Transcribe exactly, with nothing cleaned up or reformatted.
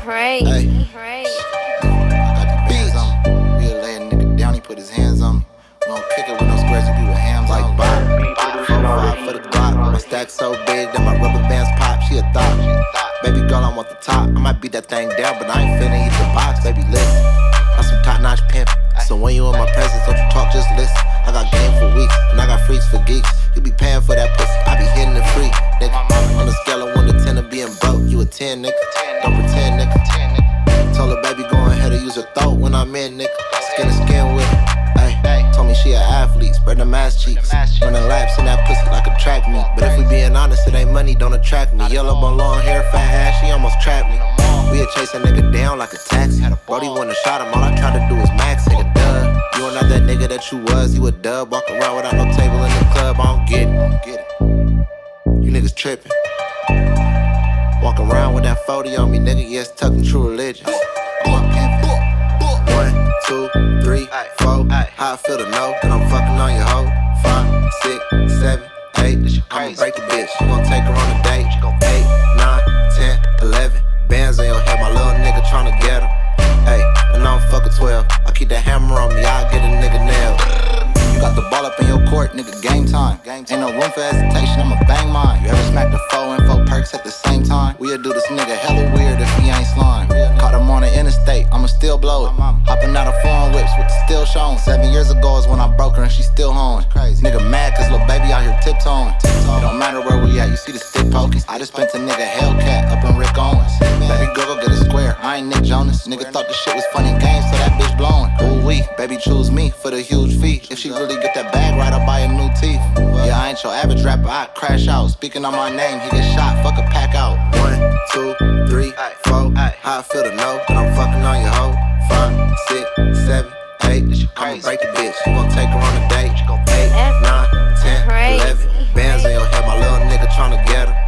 crazy. Hey. I got the bands on me. We'll lay a nigga down, he put his hands on me. We don't kick it with no squares, we be with hams like Bob. Four five for the Glock. My stack so big that my rubber bands pop. She a thought. Baby girl, I want the top. I might beat that thing down, but I ain't finna eat the box. Baby, listen. I'm some top-notch pimp. So when you in my presence, don't you talk, just listen. I got game for weeks, and I got freaks for geeks. You be paying for that pussy, I be hitting it free, nigga. On a scale of one to ten of being broke, you a ten, nigga. Don't pretend, nigga. Told her baby go ahead and use her throat when I'm in, nigga. Skin to skin with her. Ay, told me she an athlete, spread them ass cheeks. Running laps in that pussy like a track meet. But if we being honest, it ain't money, don't attract me. Yellow bone, long hair, fat ass, she almost trapped me. We had chase a nigga down like a taxi. Brody wanna shot him, all I try to do is max it. A dub. You are not that nigga that you was, you a dub. Walk around without no table in the club, I don't get it. Get it. You niggas trippin'. Walk around with that forty on me, nigga, yes, tuckin' true religion. One, two, three, four. How I feel to know that I'm fucking on your hoe. Five, six, seven, eight. I'ma break the bitch. You gon' take her on a date. Eight, nine, ten, eleven. Bands on your head, my little nigga tryna get him. Hey, and I don't fuck with twelve. I keep that hammer on me, I'll get a nigga nailed. You got the ball up in your court, nigga, game time. Ain't no room for hesitation, I'ma bang mine. You ever smack the four and four perks at the same time? We'll do this nigga hella weird if he ain't slime. Caught him on the interstate, I'ma still blow it. Hopping out of foreign whips with the still showing. Seven years ago is when I broke her and she still hoeing. Nigga mad cause lil' baby out here tiptoeing. It don't matter where we at, you see the stick poking. I just spent a nigga Hellcat up in Rick Owens. Baby girl, go get a square, I ain't Nick Jonas. Nigga thought this shit was funny games, so that bitch blowing. Ooh wee, baby choose me for the huge fee. If she really get that bag right, I'll buy a new teeth. Yeah, I ain't your average rapper, I crash out. Speaking on my name, he get shot, fuck a pack out. One, two, three, four. How I feel to know that I'm fucking on your hoe. Five, six, seven, eight. I'ma break the bitch, you gon' take her on a date. Eight, nine, ten, eleven. Bands on your head, my little nigga tryna get her.